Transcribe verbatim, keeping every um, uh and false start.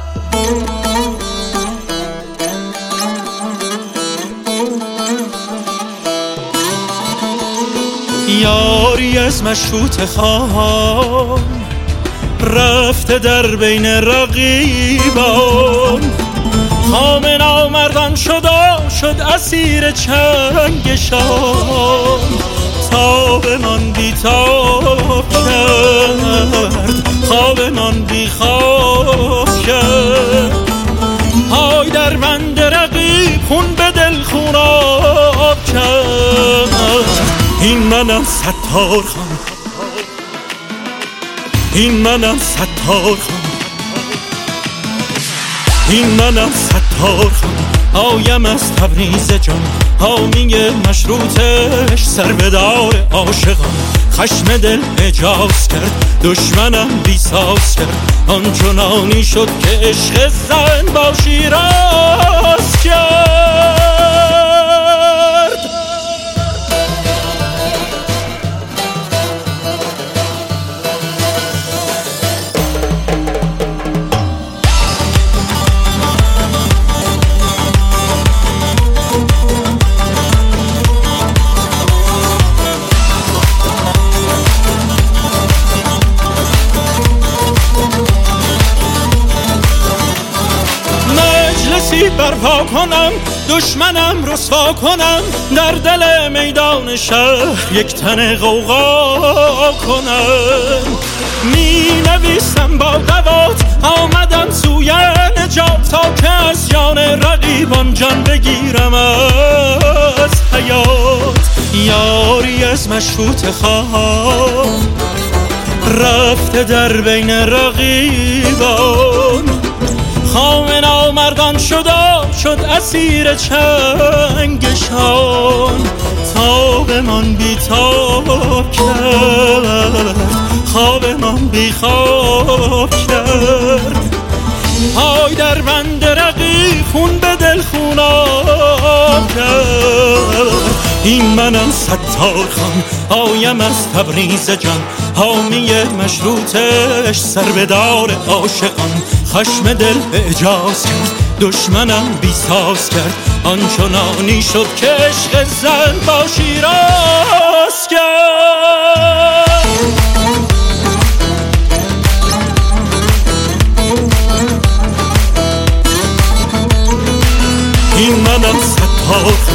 یاری از مشروط خواهان رفته در بین رقیبان، خام نامردان شد و شد اسیر چنگشان. تاب من بی تاب کرد، خواب من بی خواب کرد. پای در بند رقیب خون به دل خوناب کرد. این منم ستار خان، این منم ستار خان، این منم ستار خان. آیم از تبریز جان، حامی مشروطش، سر به دار عاشقان. خشم دل اجاز کرد، دشمنم بیساز کرد. آنچنانی شد که عشق زن با شیراز کرد. برپا کنم دشمنم رسوا کنم، در دل میدان شهر یک تن غوغا کنم. می نویسم با دوات آمدم سوی نجات، تا که از جان رقیبان جان بگیرم از حیات. یاری از مشروط خواهان رفته در بین رقیبان، خام نامردان شد و شد اسیر چنگشان. تاب من بی تاب کرد، خواب من بی خواب کرد. پای در بند رقیب خون به دل خوناب کرد. این منم ستار خان، آیم از تبریز جان، حامی مشروطش، سر به دار عاشقان. خشم دل اجاز کرد، دشمنم بیساز کرد. آنچنانی شد که عشق زن با شیراز کرد. این منم ستار